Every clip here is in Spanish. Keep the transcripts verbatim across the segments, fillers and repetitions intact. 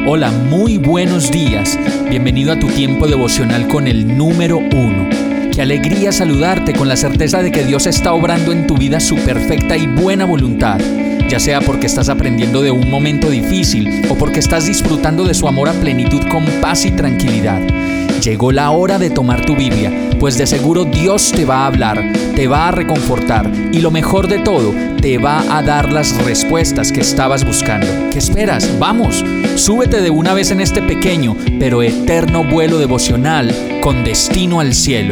Hola, muy buenos días. Bienvenido a tu tiempo devocional con el número uno. Qué alegría saludarte con la certeza de que Dios está obrando en tu vida su perfecta y buena voluntad, ya sea porque estás aprendiendo de un momento difícil o porque estás disfrutando de su amor a plenitud con paz y tranquilidad. Llegó la hora de tomar tu Biblia, pues de seguro Dios te va a hablar, te va a reconfortar y lo mejor de todo, te va a dar las respuestas que estabas buscando. ¿Qué esperas? ¡Vamos! Súbete de una vez en este pequeño pero eterno vuelo devocional con destino al cielo.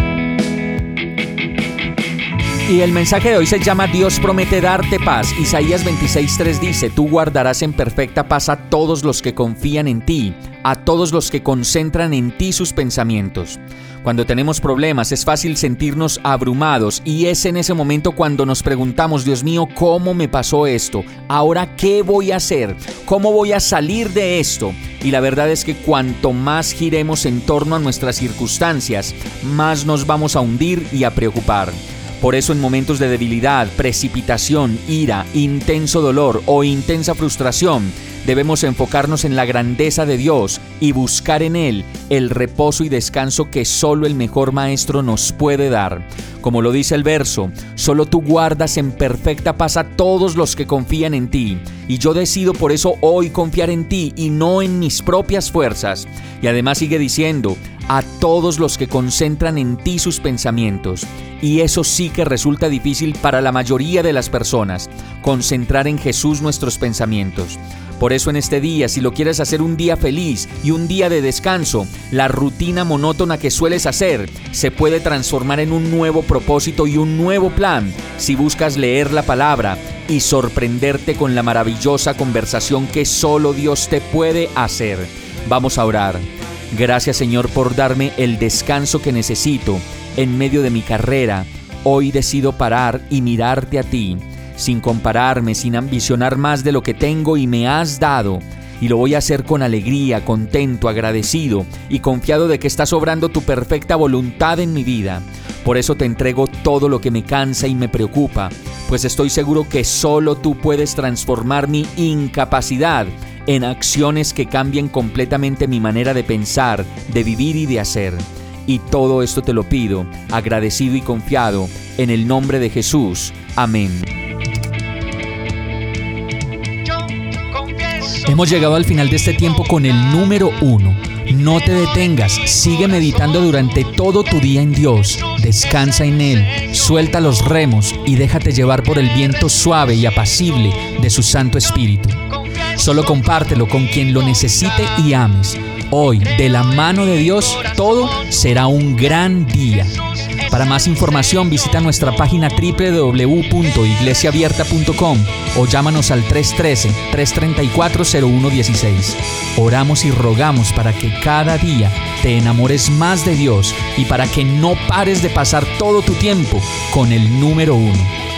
Y el mensaje de hoy se llama Dios promete darte paz. Isaías veintiséis tres dice: Tú guardarás en perfecta paz a todos los que confían en ti, a todos los que concentran en ti sus pensamientos. Cuando tenemos problemas es fácil sentirnos abrumados y es en ese momento cuando nos preguntamos: Dios mío, ¿cómo me pasó esto? ¿Ahora qué voy a hacer? ¿Cómo voy a salir de esto? Y la verdad es que cuanto más giremos en torno a nuestras circunstancias, más nos vamos a hundir y a preocupar. Por eso en momentos de debilidad, precipitación, ira, intenso dolor o intensa frustración, debemos enfocarnos en la grandeza de Dios y buscar en Él el reposo y descanso que solo el mejor Maestro nos puede dar. Como lo dice el verso, solo tú guardas en perfecta paz a todos los que confían en ti. Y yo decido por eso hoy confiar en ti y no en mis propias fuerzas. Y además sigue diciendo: a todos los que concentran en ti sus pensamientos. Y eso sí que resulta difícil para la mayoría de las personas, concentrar en Jesús nuestros pensamientos. Por eso en este día, si lo quieres hacer un día feliz y un día de descanso, la rutina monótona que sueles hacer se puede transformar en un nuevo propósito y un nuevo plan si buscas leer la palabra y sorprenderte con la maravillosa conversación que solo Dios te puede hacer. Vamos a orar. Gracias, Señor, por darme el descanso que necesito en medio de mi carrera. Hoy decido parar y mirarte a ti, sin compararme, sin ambicionar más de lo que tengo y me has dado. Y lo voy a hacer con alegría, contento, agradecido y confiado de que estás obrando tu perfecta voluntad en mi vida. Por eso te entrego todo lo que me cansa y me preocupa, pues estoy seguro que solo tú puedes transformar mi incapacidad en acciones que cambien completamente mi manera de pensar, de vivir y de hacer. Y todo esto te lo pido, agradecido y confiado, en el nombre de Jesús. Amén. Hemos llegado al final de este tiempo con el número uno. No te detengas, sigue meditando durante todo tu día en Dios. Descansa en Él, suelta los remos y déjate llevar por el viento suave y apacible de su Santo Espíritu. Solo compártelo con quien lo necesite y ames. Hoy, de la mano de Dios, todo será un gran día. Para más información, visita nuestra página doble u doble u doble u punto iglesia abierta punto com o llámanos al tres uno tres, tres tres cuatro, cero uno uno seis. Oramos y rogamos para que cada día te enamores más de Dios y para que no pares de pasar todo tu tiempo con el número uno.